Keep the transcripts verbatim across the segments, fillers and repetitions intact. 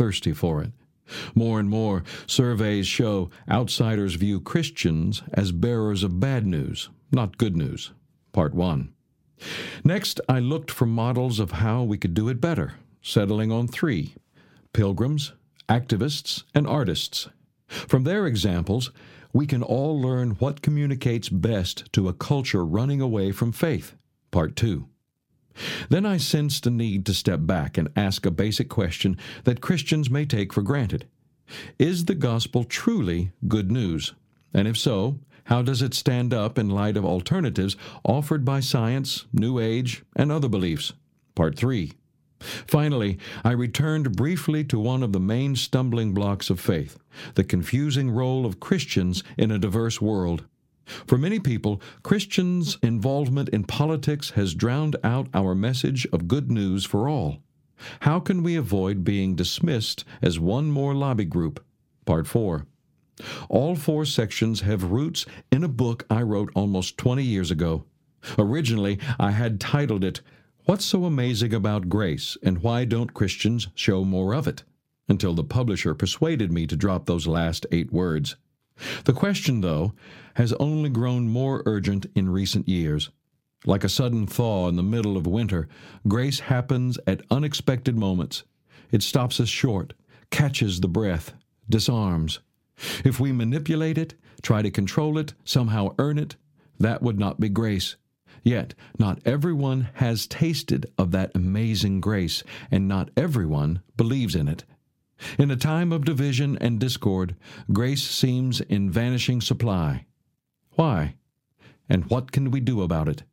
thirsty for it. More and more, surveys show outsiders view Christians as bearers of bad news, not good news. Part one. Next, I looked for models of how we could do it better, settling on three: pilgrims, activists, and artists. From their examples, we can all learn what communicates best to a culture running away from faith. Part two. Then I sensed a need to step back and ask a basic question that Christians may take for granted. Is the gospel truly good news? And if so, how does it stand up in light of alternatives offered by science, New Age, and other beliefs? Part three. Finally, I returned briefly to one of the main stumbling blocks of faith, the confusing role of Christians in a diverse world. For many people, Christians' involvement in politics has drowned out our message of good news for all. How can we avoid being dismissed as one more lobby group? Part four. All four sections have roots in a book I wrote almost twenty years ago. Originally, I had titled it, "What's So Amazing About Grace, and Why Don't Christians Show More of It?" until the publisher persuaded me to drop those last eight words. The question, though, has only grown more urgent in recent years. Like a sudden thaw in the middle of winter, grace happens at unexpected moments. It stops us short, catches the breath, disarms. If we manipulate it, try to control it, somehow earn it, that would not be grace. Yet, not everyone has tasted of that amazing grace, and not everyone believes in it. In a time of division and discord, grace seems in vanishing supply. Why? And what can we do about it?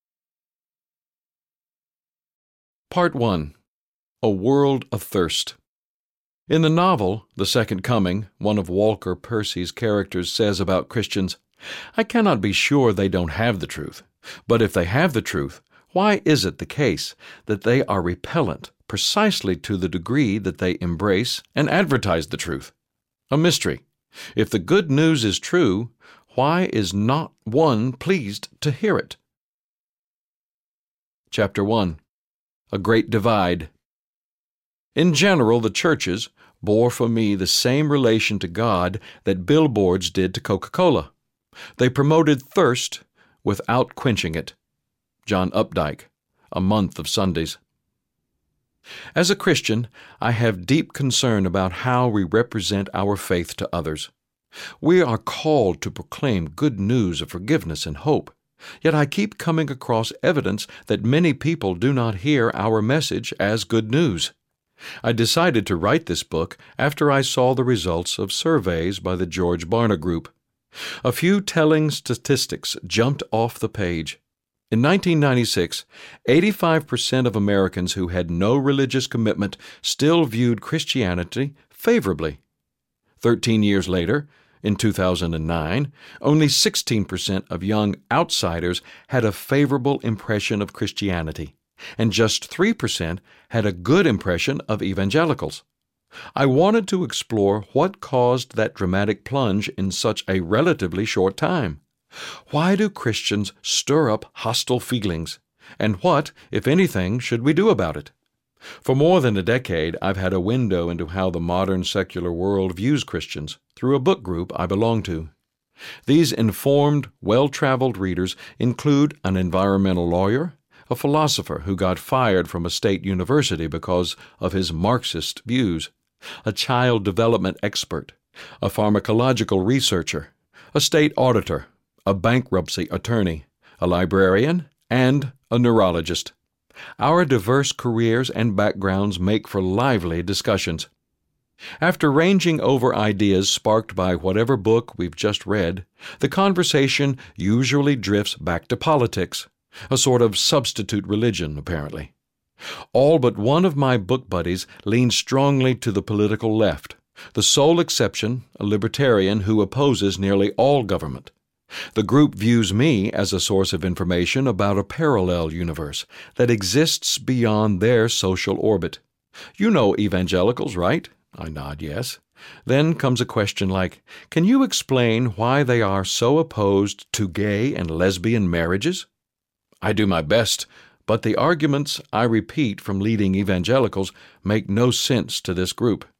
Part one. A World Athirst. In the novel, The Second Coming, one of Walker Percy's characters says about Christians, "I cannot be sure they don't have the truth, but if they have the truth, why is it the case that they are repellent precisely to the degree that they embrace and advertise the truth? A mystery. If the good news is true, why is not one pleased to hear it?" Chapter one. A Great Divide. In general, the churches bore for me the same relation to God that billboards did to Coca-Cola. They promoted thirst without quenching it. John Updike, A Month of Sundays. As a Christian, I have deep concern about how we represent our faith to others. We are called to proclaim good news of forgiveness and hope, yet I keep coming across evidence that many people do not hear our message as good news. I decided to write this book after I saw the results of surveys by the George Barna Group. A few telling statistics jumped off the page. In nineteen ninety-six, eighty-five percent of Americans who had no religious commitment still viewed Christianity favorably. Thirteen years later, in two thousand nine, only sixteen percent of young outsiders had a favorable impression of Christianity, and just three percent had a good impression of evangelicals. I wanted to explore what caused that dramatic plunge in such a relatively short time. Why do Christians stir up hostile feelings? And what, if anything, should we do about it? For more than a decade, I've had a window into how the modern secular world views Christians through a book group I belong to. These informed, well-traveled readers include an environmental lawyer, a philosopher who got fired from a state university because of his Marxist views, a child development expert, a pharmacological researcher, a state auditor, a bankruptcy attorney, a librarian, and a neurologist. Our diverse careers and backgrounds make for lively discussions. After ranging over ideas sparked by whatever book we've just read, the conversation usually drifts back to politics, a sort of substitute religion, apparently. All but one of my book buddies leans strongly to the political left, the sole exception a libertarian who opposes nearly all government. The group views me as a source of information about a parallel universe that exists beyond their social orbit. You know evangelicals, right? I nod yes. Then comes a question like, can you explain why they are so opposed to gay and lesbian marriages? I do my best, but the arguments I repeat from leading evangelicals make no sense to this group.